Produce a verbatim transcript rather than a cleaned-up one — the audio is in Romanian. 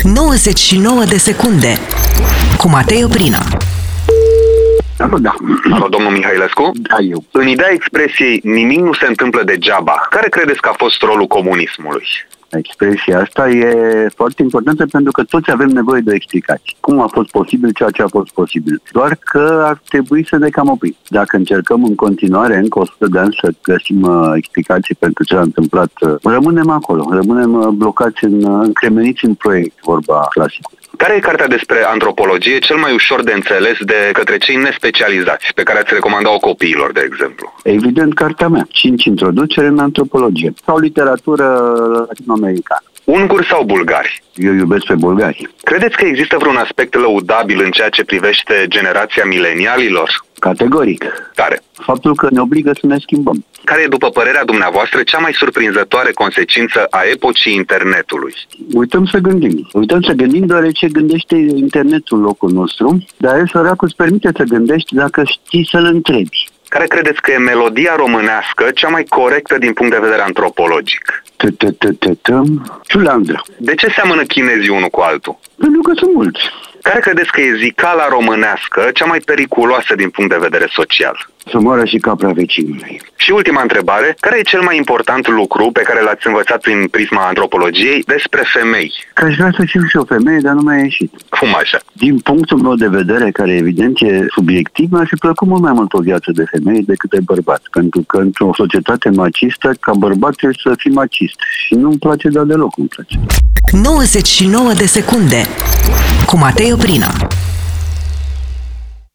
nouăzeci și nouă de secunde cu Matei Oprina. Alo, da. Alo, domnul Mihailescu? Da, eu. În ideea expresiei nimic nu se întâmplă degeaba, care credeți că a fost rolul comunismului? Expresia asta e foarte importantă pentru că toți avem nevoie de explicații. Cum a fost posibil ceea ce a fost posibil? Doar că ar trebui să ne cam oprim. Dacă încercăm în continuare, încă o sută de ani, să găsim uh, explicații pentru ce a întâmplat, uh, rămânem acolo, rămânem uh, blocați, în, uh, încremeniți în proiect, vorba clasică. Care e cartea despre antropologie cel mai ușor de înțeles de către cei nespecializați, pe care ați recomanda-o copiilor, de exemplu? Evident, cartea mea, cinci introducere în antropologie sau literatură latino-americană. Unguri sau bulgari? Eu iubesc pe bulgari. Credeți că există vreun aspect lăudabil în ceea ce privește generația milenialilor? Categoric. Care? Faptul că ne obligă să ne schimbăm. Care e, după părerea dumneavoastră, cea mai surprinzătoare consecință a epocii internetului? Uităm să gândim. Uităm să gândim deoarece gândește internetul în locul nostru, dar el, săracul, îți permite să gândești dacă știi să-l întrebi. Care credeți că e melodia românească cea mai corectă din punct de vedere antropologic? Ciuleandră. De ce seamănă chinezii unul cu altul? Pentru că sunt mulți. Care credeți că e zicala românească cea mai periculoasă din punct de vedere social? Să moară și capra vecinului. Și ultima întrebare, care e cel mai important lucru pe care l-ați învățat prin prisma antropologiei despre femei? Că aș vrea să fiu și o femeie, dar nu mi-a ieșit. Cum așa? Din punctul meu de vedere, care evident e subiectiv, mi-ar fi plăcut mult mai mult o viață de femeie decât de bărbat. Pentru că într-o societate macistă, ca bărbat trebuie să fii macist. Și nu-mi place, dar deloc nu-mi place. nouăzeci și nouă de secunde cu Matei Oprina.